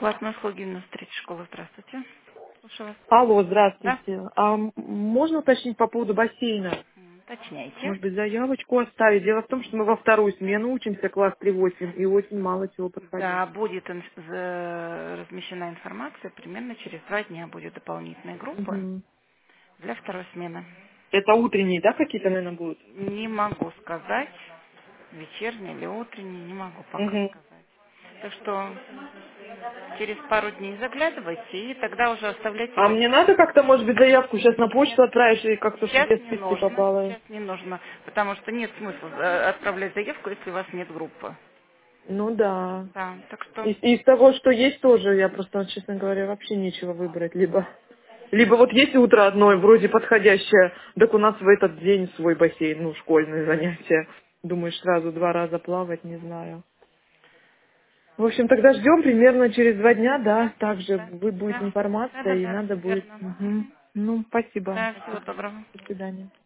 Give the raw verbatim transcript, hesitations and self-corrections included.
Платные услуги на третьей школы. Здравствуйте. Слушаю вас. Алло, Да? здравствуйте. А м- можно уточнить по поводу бассейна? М, Уточняйте. Может быть, заявочку оставить? Дело в том, что мы во вторую смену учимся, класс три восемь, и очень мало чего Да, подходящего. будет инф- за- размещена информация. Примерно через два дня будет дополнительная группа Мгм. для второй смены. Это утренние, да, какие-то, наверное, будут? Не могу сказать, вечерний или утренний, не могу пока Мгм. сказать. Так что через пару дней заглядывайте и тогда уже оставляйте А мои мне надо контакты. как-то, может быть, заявку сейчас на Нет, почту отправить, и как-то, чтобы сейчас я в не списки нужно, попала? сейчас не нужно, потому что нет смысла э, отправлять заявку, если у вас нет группы. Ну да. Да, так что И, и из того, что есть тоже, я просто, вот, честно говоря, вообще нечего выбрать. Либо, либо вот есть утро одно, вроде подходящее, так у нас в этот день свой бассейн, ну, школьные занятия. Думаешь, сразу два раза плавать, не знаю. В общем, тогда ждем примерно через два дня, да, да, также да, вы- будет да, да, информация, да, и да, надо все будет. верно. Мгм. Мгм. Ну, спасибо. Да, всего доброго. До свидания.